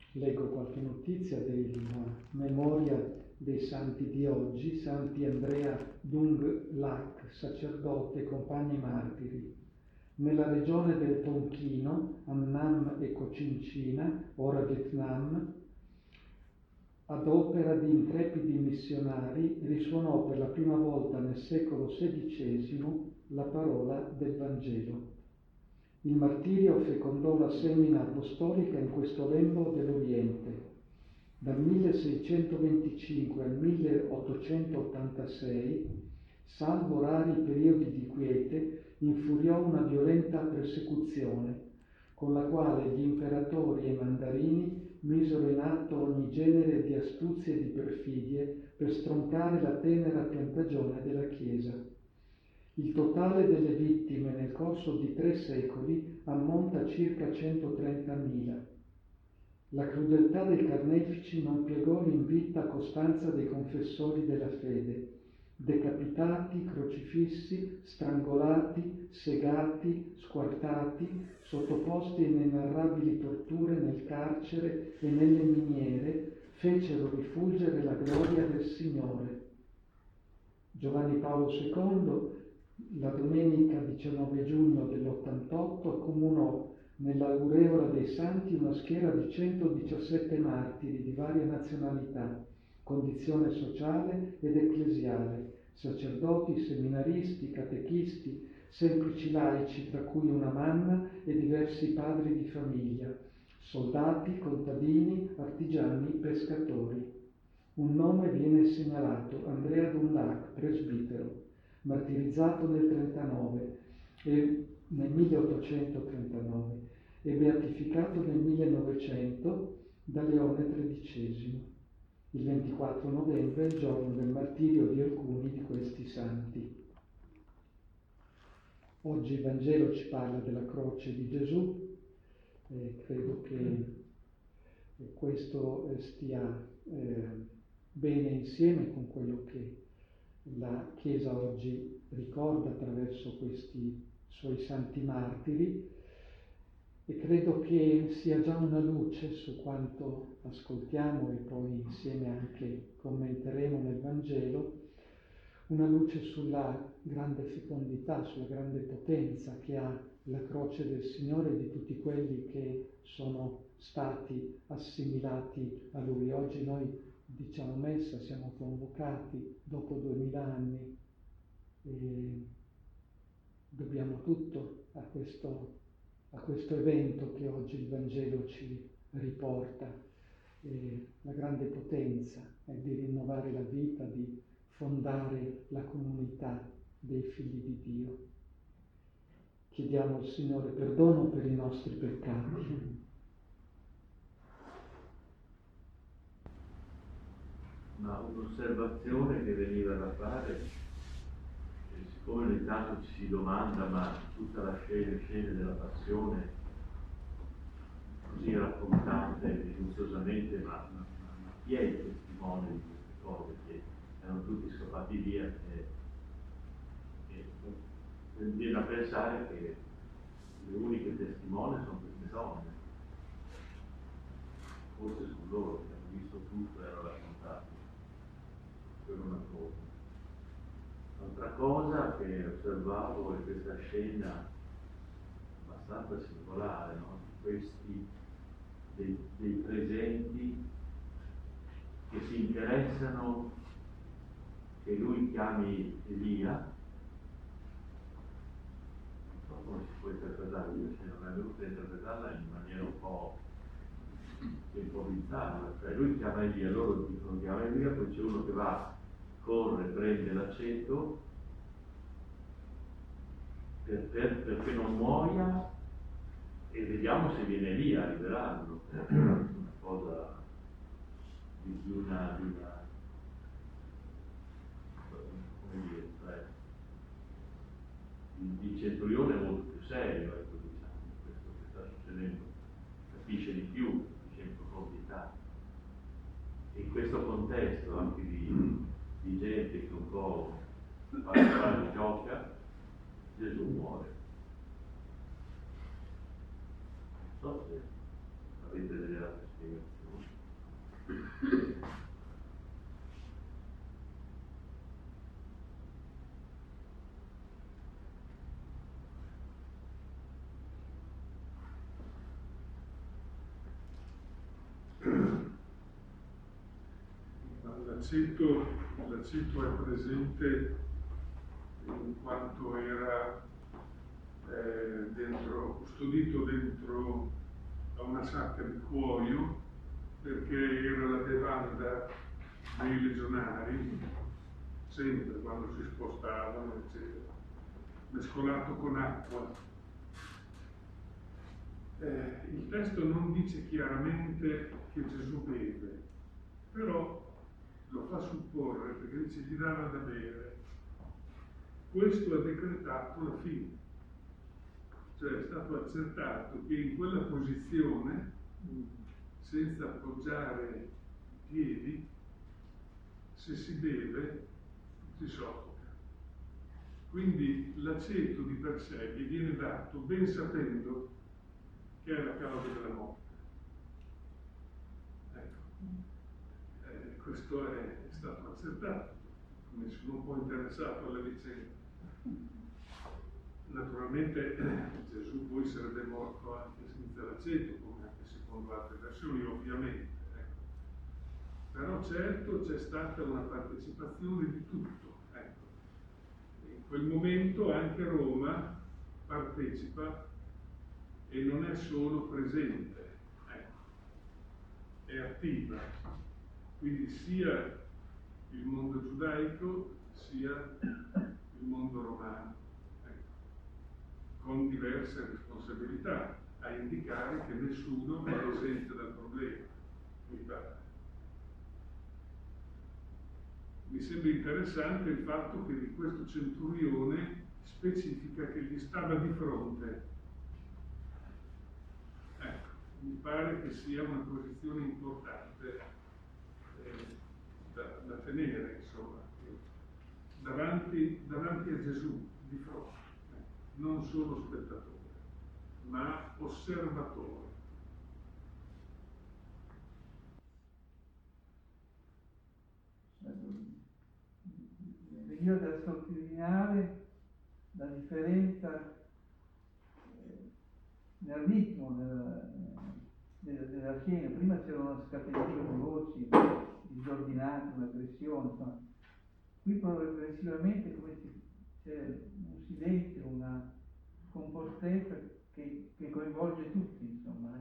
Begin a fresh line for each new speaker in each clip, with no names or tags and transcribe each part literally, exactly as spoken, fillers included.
Leggo qualche notizia della memoria dei santi di oggi. Santi Andrea Dung Lac, sacerdote, compagni martiri. Nella regione del Tonchino, Annam e Cochinchina, ora Vietnam, ad opera di intrepidi missionari, risuonò per la prima volta nel secolo sedicesimo la parola del Vangelo. Il martirio fecondò la semina apostolica in questo lembo dell'Oriente. Dal milleseicentoventicinque al milleottocentottantasei, salvo rari periodi di quiete, infuriò una violenta persecuzione, con la quale gli imperatori e i mandarini misero in atto ogni genere di astuzie e di perfidie per stroncare la tenera piantagione della Chiesa. Il totale delle vittime nel corso di tre secoli ammonta a circa centotrentamila. La crudeltà dei carnefici non piegò l'invita costanza dei confessori della fede, decapitati, crocifissi, strangolati, segati, squartati, sottoposti a inenarrabili torture nel carcere e nelle miniere, fecero rifulgere la gloria del Signore. Giovanni Paolo secondo, la domenica diciannove giugno dell'ottantotto, accomunò nell'aureola dei santi una schiera di centodiciassette martiri di varia nazionalità, condizione sociale ed ecclesiale, sacerdoti, seminaristi, catechisti, semplici laici, tra cui una mamma e diversi padri di famiglia, soldati, contadini, artigiani, pescatori. Un nome viene segnalato: Andrea Dung Lac, presbitero, martirizzato nel trentanove e nel milleottocentotrentanove e beatificato nel millenovecento da Leone tredicesimo. Il ventiquattro novembre è il giorno del martirio di alcuni di questi santi. Oggi il Vangelo ci parla della croce di Gesù e credo che questo stia eh, bene insieme con quello che la Chiesa oggi ricorda attraverso questi suoi santi martiri, e credo che sia già una luce su quanto ascoltiamo e poi insieme anche commenteremo nel Vangelo, una luce sulla grande fecondità, sulla grande potenza che ha la croce del Signore e di tutti quelli che sono stati assimilati a Lui. Oggi noi diciamo messa, siamo convocati dopo duemila anni e dobbiamo tutto a questo, a questo evento che oggi il Vangelo ci riporta. E la grande potenza è di rinnovare la vita, di fondare la comunità dei figli di Dio. Chiediamo al Signore perdono per i nostri peccati.
Ma un'osservazione che veniva da fare, e siccome ogni tanto ci si domanda, ma tutta la scena, scena della passione, così raccontate minuziosamente, ma, ma, ma chi è il testimone di queste cose? Che erano tutti scappati via e, e viene a pensare che le uniche testimoni sono queste donne. Forse sono loro che hanno visto tutto e erano raccontati. Per una cosa. Un'altra cosa che osservavo è questa scena abbastanza singolare, no? Questi dei, dei presenti che si interessano che lui chiami Elia. Non so come si può interpretare, io se non è venuto a interpretarla in maniera un po' improvvisata, cioè lui chiama Elia, loro dicono chiama Elia, poi c'è uno che va, corre, prende l'aceto per, per, perché non muoia, e vediamo se viene lì a liberarlo. Una cosa di, di una, di una come dire, cioè, di, di centurione molto più serio, ecco, diciamo, questo che sta succedendo, capisce di più, capisce in profondità. E in questo contesto anche di di gente che un po' fa gioca, Gesù muore. Non so se avete delle altre spiegazioni.
L'aceto, l'aceto è presente in quanto era eh, dentro, custodito dentro a una sacca di cuoio, perché era la bevanda dei legionari, sempre quando si spostavano, eccetera, mescolato con acqua. Eh, il testo non dice chiaramente che Gesù beve, però lo fa supporre, perché dice gli dava da bere. Questo ha decretato la fine, cioè è stato accertato che in quella posizione, senza appoggiare i piedi, se si beve si soffoca. Quindi l'aceto di per sé gli viene dato ben sapendo che è la causa della morte. Questo è stato accertato, nessuno può interessato alla vicenda. Naturalmente eh, Gesù poi sarebbe morto anche senza l'aceto, come anche secondo altre versioni, ovviamente. Ecco. Però certo c'è stata una partecipazione di tutto. Ecco. In quel momento anche Roma partecipa e non è solo presente, ecco. È attiva. Quindi sia il mondo giudaico sia il mondo romano, ecco, con diverse responsabilità, a indicare che nessuno è esente dal problema, mi pare. Mi sembra interessante il fatto che di questo centurione specifica che gli stava di fronte. Ecco, mi pare che sia una posizione importante Da, da tenere, insomma, davanti, davanti a Gesù, di fronte, non solo spettatore, ma osservatore.
Io da sottolineare la differenza nel ritmo della, della, della scena. Prima c'era una scatenatura di voci disordinate, un'aggressione, insomma. Qui progressivamente come c'è un silenzio, una compostezza che, che coinvolge tutti, insomma.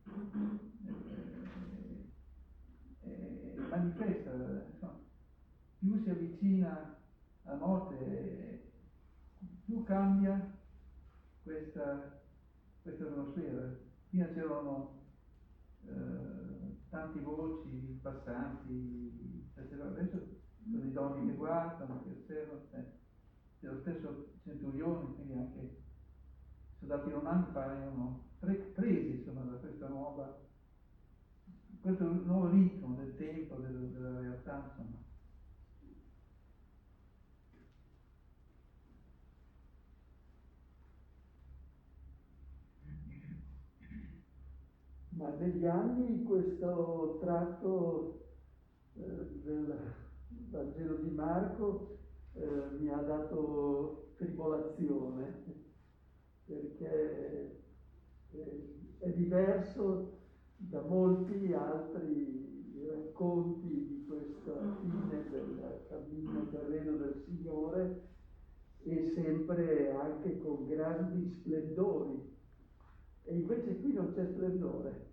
E, e, e manifesta, insomma, più si avvicina alla morte, più cambia questa, questa atmosfera. Prima c'erano eh, tanti voci, passanti, eccetera. Adesso sono le donne che guardano, che osservano, eh. C'è lo stesso centurione, quindi anche i soldati romani paiono pre- presi, insomma, da questa nuova, questo nuovo ritmo del tempo, del, della realtà, insomma.
Ma negli anni questo tratto eh, del Vangelo di Marco eh, mi ha dato tribolazione, perché eh, è diverso da molti altri racconti di questa fine del cammino terreno del Signore, e sempre anche con grandi splendori. E invece qui non c'è splendore.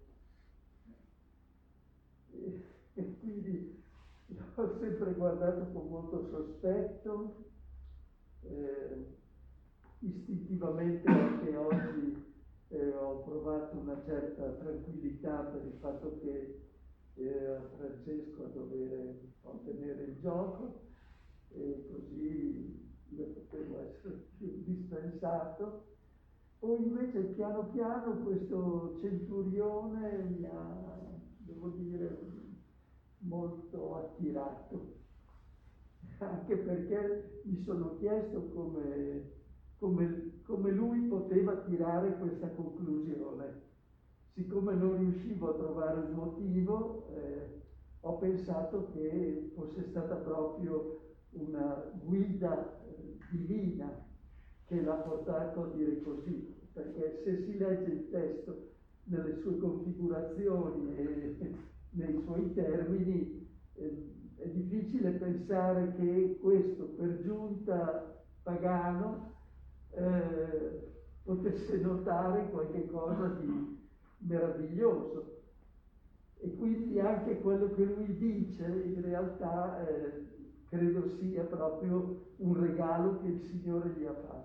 E, e quindi l'ho sempre guardato con molto sospetto, eh, istintivamente anche oggi eh, ho provato una certa tranquillità per il fatto che era Francesco a dover ottenere il gioco, e così io potevo essere più dispensato. O invece piano piano questo centurione mi ha, devo dire, molto attirato, anche perché mi sono chiesto come, come, come lui poteva tirare questa conclusione. Siccome non riuscivo a trovare un motivo, eh, ho pensato che fosse stata proprio una guida eh, divina che l'ha portato a dire così, perché se si legge il testo nelle sue configurazioni e nei suoi termini, eh, è difficile pensare che questo per giunta pagano eh, potesse notare qualche cosa di meraviglioso. E quindi anche quello che lui dice in realtà eh, credo sia proprio un regalo che il Signore gli ha fatto.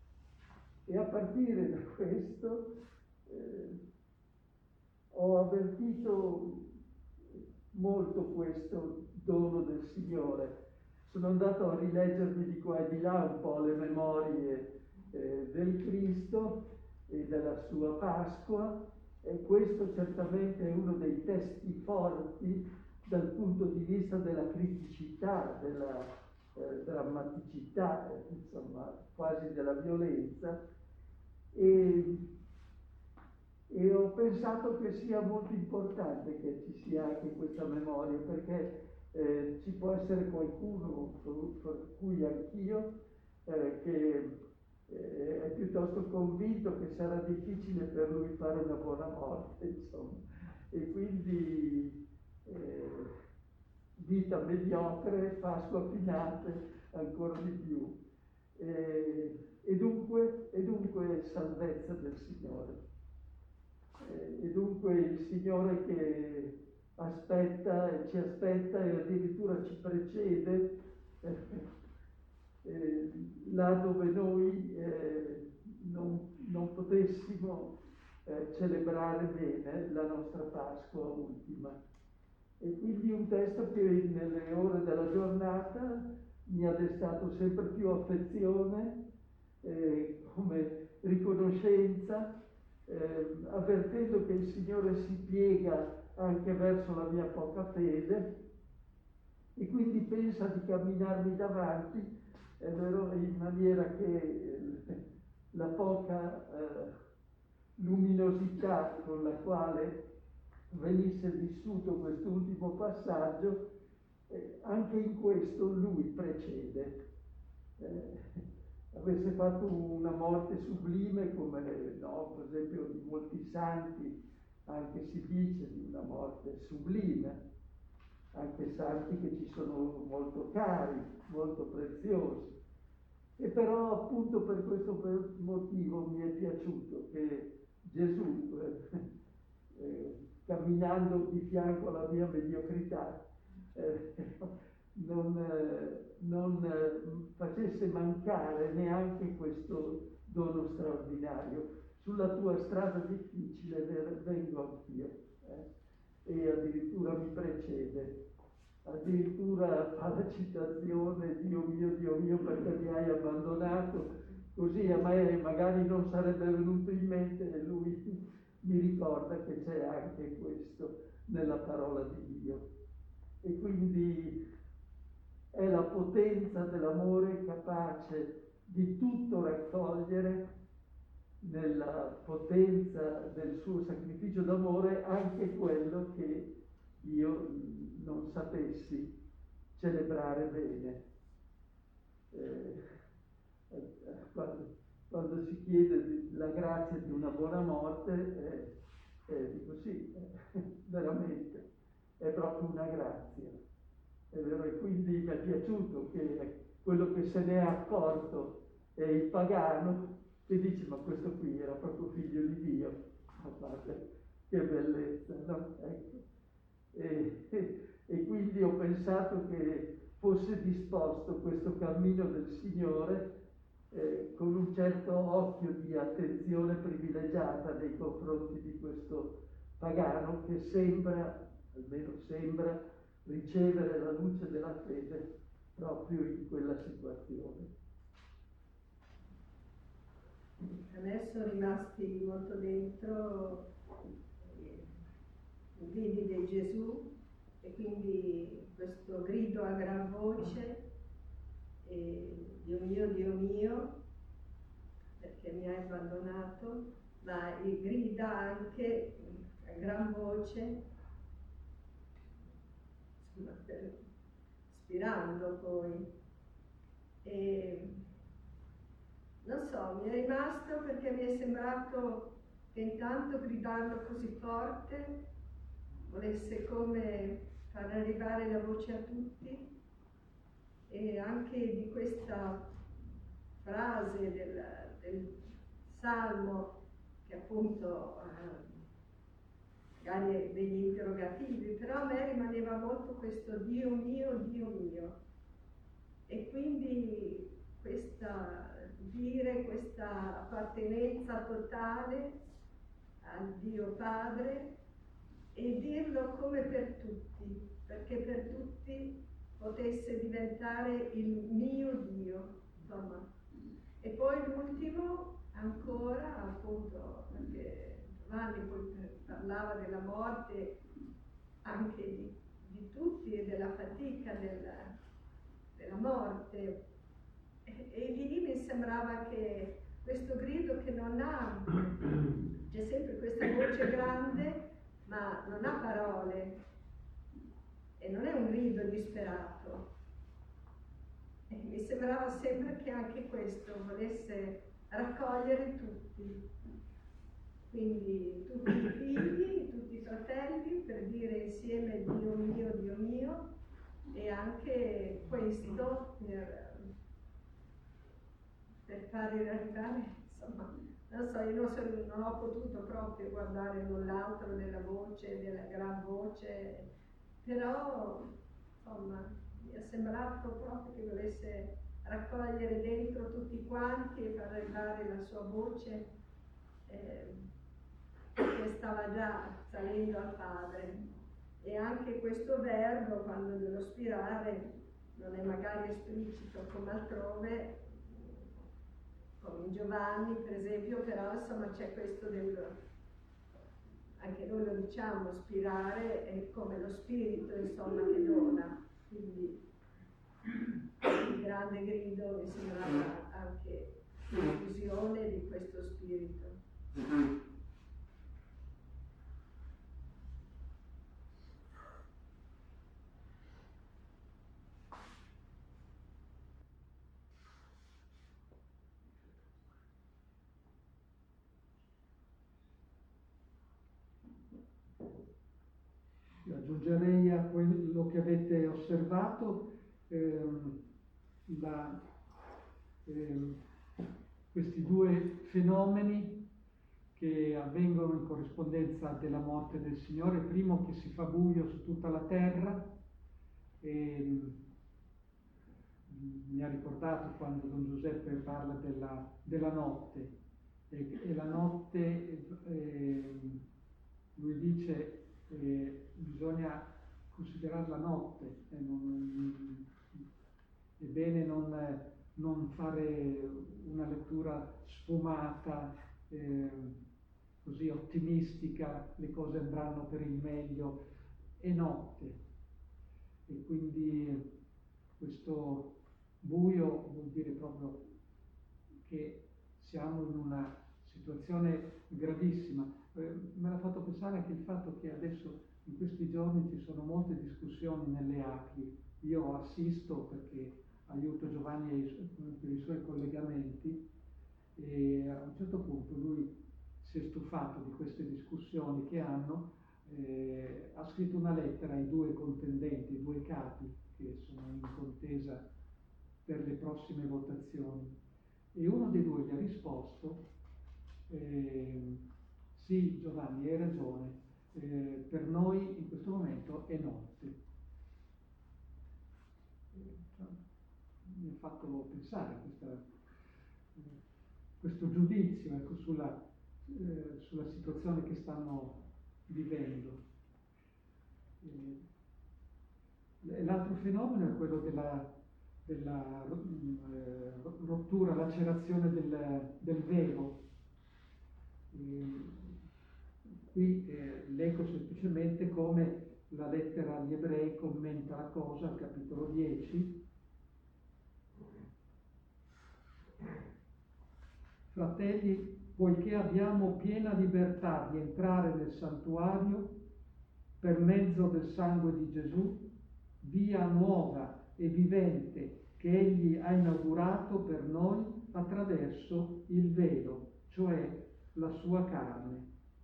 E a partire da questo eh, ho avvertito molto questo dono del Signore. Sono andato a rileggermi di qua e di là un po' le memorie eh, del Cristo e della sua Pasqua, e questo certamente è uno dei testi forti dal punto di vista della criticità, della eh, drammaticità, eh, insomma, quasi della violenza. E, e ho pensato che sia molto importante che ci sia anche questa memoria, perché eh, ci può essere qualcuno, per cui anch'io, eh, che eh, è piuttosto convinto che sarà difficile per lui fare una buona morte, insomma, e quindi eh, vita mediocre, Pasqua finate, ancora di più. Eh, e, dunque, e dunque salvezza del Signore. Eh, e dunque il Signore che aspetta e ci aspetta e addirittura ci precede eh, eh, là dove noi eh, non, non potessimo eh, celebrare bene la nostra Pasqua ultima. E quindi un testo che nelle ore della giornata mi ha destato sempre più affezione, eh, come riconoscenza, eh, avvertendo che il Signore si piega anche verso la mia poca fede e quindi pensa di camminarmi davanti, è vero, in maniera che eh, la poca eh, luminosità con la quale venisse vissuto quest'ultimo passaggio, eh, anche in questo lui precede. Eh, avesse fatto una morte sublime come, no, per esempio di molti santi, anche si dice di una morte sublime, anche santi che ci sono molto cari, molto preziosi. E però appunto per questo motivo mi è piaciuto che Gesù, eh, eh, camminando di fianco alla mia mediocrità, eh, non, eh, non eh, facesse mancare neanche questo dono straordinario. Sulla tua strada difficile vengo anch'io, eh? E addirittura mi precede, addirittura fa la citazione: Dio mio, Dio mio, perché mi hai abbandonato? Così a me magari non sarebbe venuto in mente, e lui mi ricorda che c'è anche questo nella parola di Dio. E quindi è la potenza dell'amore capace di tutto raccogliere nella potenza del suo sacrificio d'amore, anche quello che io non sapessi celebrare bene. Eh, quando, quando si chiede la grazia di una buona morte, eh, eh, dico sì, eh, veramente, è proprio una grazia. È vero, e quindi mi è piaciuto che quello che se ne è accorto è il pagano, che dice: ma questo qui era proprio figlio di Dio. Ma guarda, che bellezza, no? Ecco. E, e, e quindi ho pensato che fosse disposto questo cammino del Signore eh, con un certo occhio di attenzione privilegiata nei confronti di questo pagano che sembra, almeno sembra, ricevere la luce della fede proprio in quella situazione.
A me sono rimasti molto dentro eh, i gridi di Gesù, e quindi questo grido a gran voce, eh, Dio mio, Dio mio, perché mi hai abbandonato, ma grida anche a gran voce: insomma, per, spirando poi. E non so, mi è rimasto perché mi è sembrato che intanto gridando così forte volesse come far arrivare la voce a tutti, e anche di questa frase del, del Salmo che appunto eh, magari è degli interrogativi, però a me rimaneva molto questo Dio mio, Dio mio, e quindi questa dire questa appartenenza totale al Dio Padre, e dirlo come per tutti, perché per tutti potesse diventare il mio Dio, insomma. E poi l'ultimo ancora, appunto, perché Giovanni poi parlava della morte anche di, di tutti e della fatica della, della morte, e, e lì mi sembrava che questo grido che non ha, c'è sempre questa voce grande ma non ha parole, e non è un grido disperato, e mi sembrava sempre che anche questo volesse raccogliere tutti, quindi tutti i figli, tutti i fratelli, per dire insieme Dio mio, Dio mio, e anche questo per, per fare arrivare, insomma, non so, io non, so, non ho potuto proprio guardare null'altro della voce, della gran voce, però insomma mi è sembrato proprio che volesse raccogliere dentro tutti quanti e far arrivare la sua voce eh, che stava già salendo al Padre. E anche questo verbo, quando dello spirare, non è magari esplicito come altrove, come in Giovanni per esempio, però insomma c'è questo del, anche noi lo diciamo, spirare è come lo spirito insomma che dona, quindi il grande grido mi sembrava anche l'illusione di questo spirito.
Aggiungerei a quello che avete osservato ehm, la, ehm, questi due fenomeni che avvengono in corrispondenza della morte del Signore. Primo, che si fa buio su tutta la terra, e mi ha ricordato quando Don Giuseppe parla della, della notte, e, e la notte eh, lui dice Eh, bisogna considerare la notte, eh, non, è bene non, non fare una lettura sfumata, eh, così ottimistica, le cose andranno per il meglio, è notte, e quindi questo buio vuol dire proprio che siamo in una situazione gravissima. Eh, me l'ha fatto pensare anche il fatto che adesso in questi giorni ci sono molte discussioni nelle A C L I. Io assisto perché aiuto Giovanni per i suoi collegamenti, e a un certo punto lui si è stufato di queste discussioni che hanno, eh, ha scritto una lettera ai due contendenti, ai due capi che sono in contesa per le prossime votazioni, e uno dei due gli ha risposto eh, sì Giovanni, hai ragione, eh, per noi in questo momento è notte. Eh, cioè, mi ha fatto pensare a questa, eh, questo giudizio, ecco, sulla, eh, sulla situazione che stanno vivendo. Eh, l'altro fenomeno è quello della della eh, rottura, lacerazione del, del velo. E qui eh, leggo semplicemente come la lettera agli Ebrei commenta la cosa al capitolo dieci. Fratelli, poiché abbiamo piena libertà di entrare nel santuario per mezzo del sangue di Gesù, via nuova e vivente che Egli ha inaugurato per noi attraverso il velo, cioè la sua carne.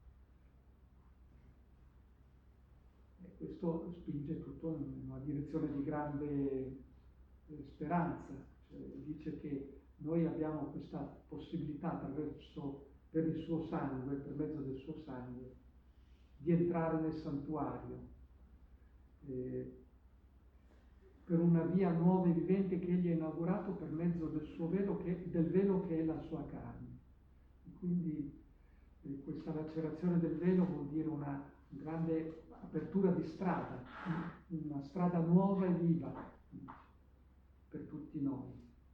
E questo spinge tutto in una direzione di grande eh, speranza, cioè, dice che noi abbiamo questa possibilità attraverso, per il suo sangue, per mezzo del suo sangue, di entrare nel santuario, eh, per una via nuova e vivente che Egli ha inaugurato per mezzo del suo velo, che, del velo che è la sua carne. E quindi eh, questa lacerazione del velo vuol dire una grande apertura di strada, una strada nuova e viva per tutti noi.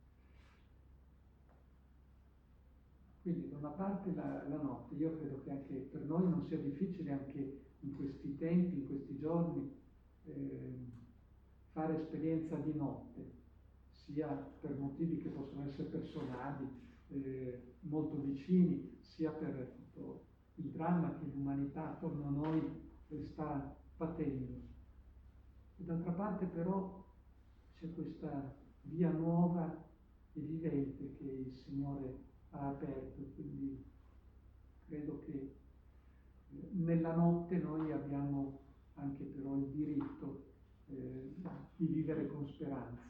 Quindi da una parte la, la notte, io credo che anche per noi non sia difficile anche in questi tempi, in questi giorni, eh, fare esperienza di notte, sia per motivi che possono essere personali, eh, molto vicini, sia per tutto il dramma che l'umanità attorno a noi sta patendo. E d'altra parte però c'è questa via nuova e vivente che il Signore ha aperto, quindi credo che nella notte noi abbiamo anche però il diritto eh, di vivere con speranza.